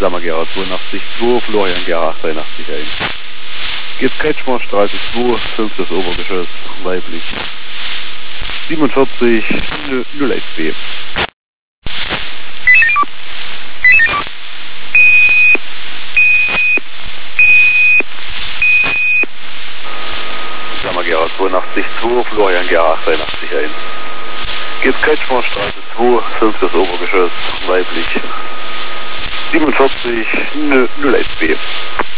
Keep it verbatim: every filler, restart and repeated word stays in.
Sammergera zweiundachtzig zwei, Florian Gera achtzeiundachtzig ein. Geht Kretschmerstraße zwei, fünftes Obergeschoss, weiblich. siebenundvierzig null eins B. Sammergera zweiundachtzig zwei, Florian Gera achtzeiundachtzig ein. Geht Kretschmerstraße zwei, fünftes Obergeschoss, weiblich. siebenundvierzig null eins B.